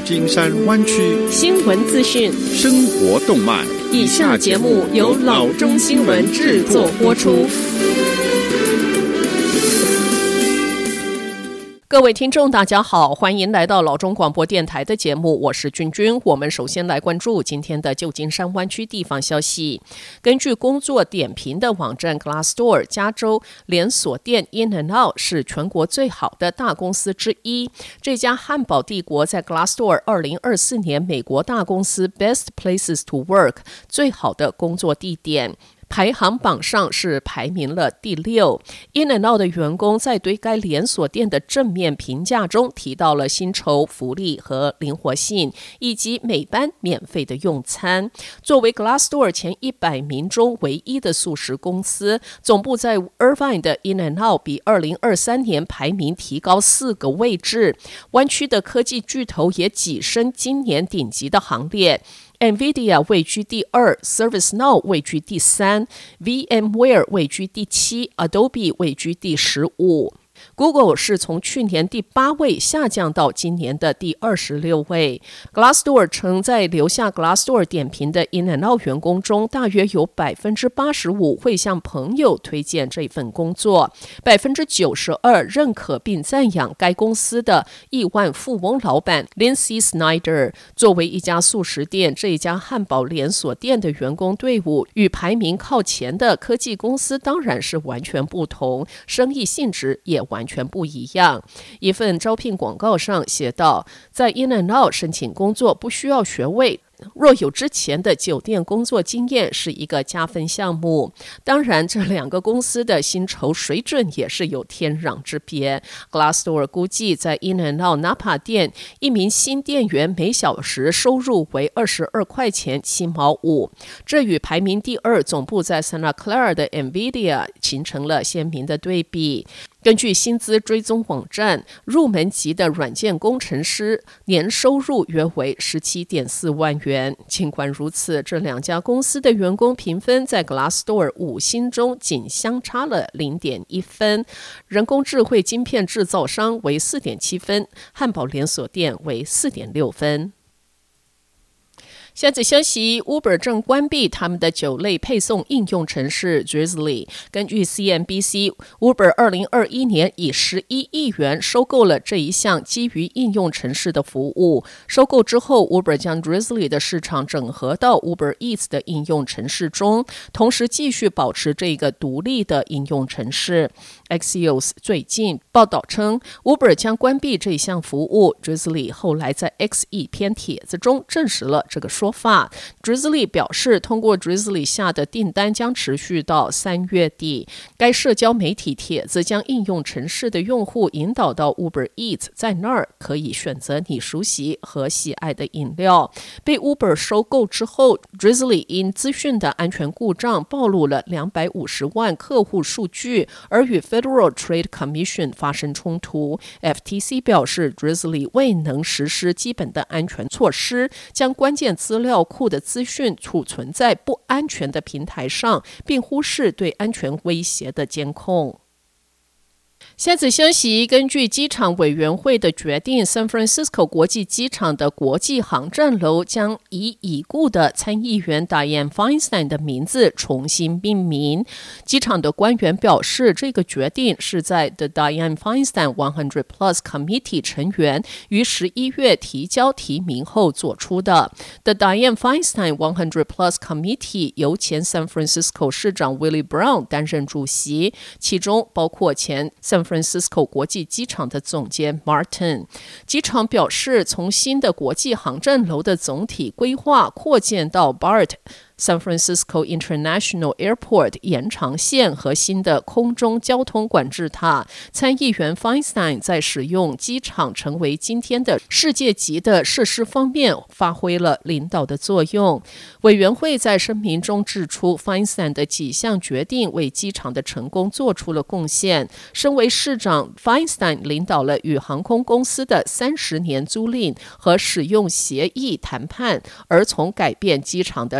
金山湾区新闻资讯、 生活动脉。 以下节目由老中新闻制作播出。各位听众大家好，欢迎来到老中广播电台的节目，我是君君。我们首先来关注今天的旧金山湾区地方消息。根据工作点评的网站 Glassdoor， 加州连锁店 In-N-Out 是全国最好的大公司之一。这家汉堡帝国在 Glassdoor 2024年美国大公司 Best Places to Work 最好的工作地点排行榜上是排名了第6。In-N-Out 的员工在对该连锁店的正面评价中提到了薪酬、福利和灵活性，以及每班免费的用餐。作为 Glassdoor 前100名中唯一的素食公司，总部在 Irvine 的 In-N-Out 比2023年排名提高4个位置。湾区的科技巨头也跻身今年顶级的行列。NVIDIA 位居第2， ServiceNow 位居第3， VMware 位居第7， Adobe 位居第15。Google 是从去年第8位下降到今年的第26位。Glassdoor 称，在留下 Glassdoor 点评的 In-N-Out 员工中，大约有 85% 会向朋友推荐这份工作， 92% 认可并赞扬该公司的亿万富翁老板 Lindsay Snyder。 作为一家素食店，这一家汉堡连锁店的员工队伍与排名靠前的科技公司当然是完全不同，生意性质也完全不一样。一份招聘广告上写道，在 In-N-Out 申请工作不需要学位，若有之前的酒店工作经验是一个加分项目。当然，这2个公司的薪酬水准也是有天壤之别。Glassdoor 估计在 In-N-Out Napa 店，一名新店员每小时收入为22块钱7毛5，这与排名第2总部在 Santa Clara 的 NVIDIA 形成了鲜明的对比。根据薪资追踪网站，入门级的软件工程师年收入约为 17.4 万元。尽管如此，这2家公司的员工评分在 Glassdoor 5星中仅相差了 0.1 分，人工智慧晶片制造商为 4.7 分，汉堡连锁店为 4.6 分。下则消息 ，Uber 正关闭他们的酒类配送应用程式 Drizzly。根据 CNBC，Uber 2021年以11亿元收购了这一项基于应用程式的服务。收购之后 ，Uber 将 Drizzly 的市场整合到 Uber Eats 的应用程式中，同时继续保持这个独立的应用程式。Axios 最近报道称 ，Uber 将关闭这项服务。Drizzly 后来在 X 一篇帖子中证实了这个说法。Drizzly 表示，通过 Drizzly 下的订单将持续到3月底。该社交媒体帖子将应用程式的用户引导到 Uber Eats， 在那儿可以选择你熟悉和喜爱的饮料。被 Uber 收购之后 ，Drizzly 因资讯的安全故障暴露了250万客户数据，而与 Federal Trade Commission 发生冲突。FTC 表示 ，Drizzly 未能实施基本的安全措施，将关键资料库的资讯储存在不安全的平台上，并忽视对安全威胁的监控。下则消息，根据机场委员会的决定 ，San Francisco 国际机场的国际航站楼将以已故的参议员 Dianne Feinstein 的名字重新命名。机场的官员表示，这个决定是在 The Dianne Feinstein 100 Plus Committee 成员于11月提交提名后做出的。The Dianne Feinstein 100 Plus Committee 由前 San Francisco 市长 Willie Brown 担任主席，其中包括前San Francisco 国际机场的总监 Martin。 机场表示，从新的国际航站楼的总体规划扩建到 BART、San Francisco International Airport 延长线和新的空中交通管制塔。参议员 Feinstein 在使用机场成为今天的世界级的设施方面发挥了领导的作用。委员会在声明中指出， Feinstein 的几项决定为机场的成功做出了贡献。身为市长， Feinstein 领导了与航空公司的30年租赁和使用协议谈判，而从改变机场的商业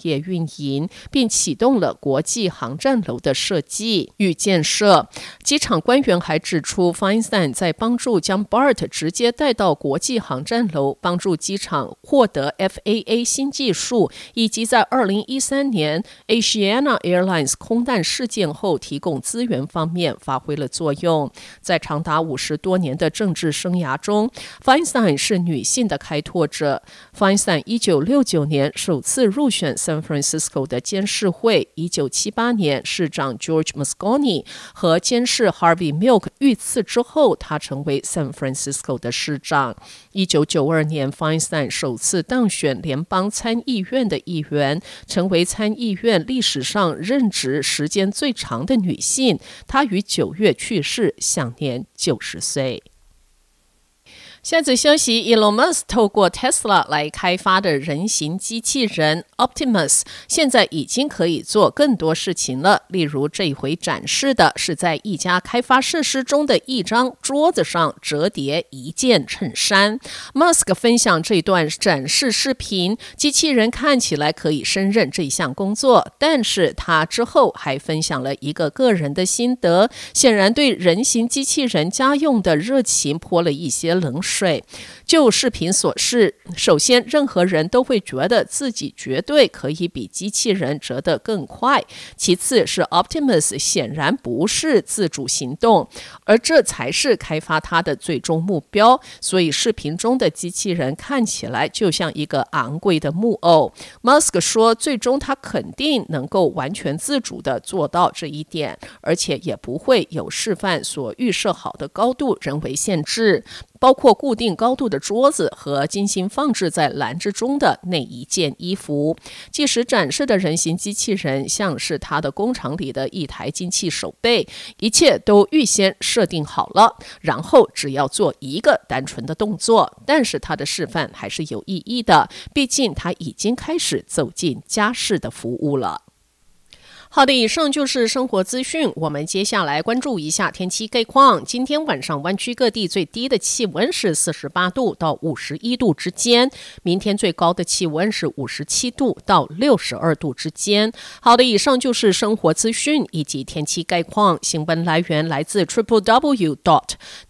业运营，并启动了国际航站楼的设计与建设。机场官员还指出 Feinstein 在帮助将 BART 直接带到国际航站楼，帮助机场获得 FAA 新技术，以及在2013年 Asiana Airlines 空难事件后提供资源方面发挥了作用。在长达50多年的政治生涯中， Feinstein 是女性的开拓者。 Feinstein 1969年首次入选 San Francisco 的监事会，1978年市长 George Moscone 和监事 Harvey Milk 遇刺之后，他成为 San Francisco 的市长。1992年 Feinstein 首次当选联邦参议院的议员，成为参议院历史上任职时间最长的女性。她于9月去世，享年90岁。下则消息 Elon Musk 透过 Tesla 来开发的人形机器人 Optimus 现在已经可以做更多事情了，例如这一回展示的是在一家开发设施中的一张桌子上折叠一件衬衫。 Musk 分享这段展示视频，机器人看起来可以胜任这项工作，但是他之后还分享了一个个人的心得，显然对人形机器人家用的热情泼了一些冷水。就视频所示，首先任何人都会觉得自己绝对可以比机器人折得更快，其次是 Optimus 显然不是自主行动，而这才是开发它的最终目标，所以视频中的机器人看起来就像一个昂贵的木偶。 Musk 说最终他肯定能够完全自主地做到这一点，而且也不会有示范所预设好的高度人为限制，包括固定高度的桌子和精心放置在篮子中的那一件衣服。即使展示的人形机器人像是他的工厂里的一台机器手背，一切都预先设定好了，然后只要做一个单纯的动作。但是他的示范还是有意义的，毕竟他已经开始走进家事的服务了。好的，以上就是生活资讯。我们接下来关注一下天气概况。今天晚上湾区各地最低的气温是48度到51度之间，明天最高的气温是57度到62度之间。好的，以上就是生活资讯以及天气概况。新闻来源来自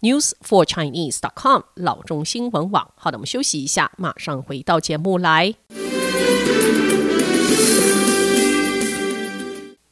www.newsforchinese.com 老中新闻网。好的，我们休息一下，马上回到节目来。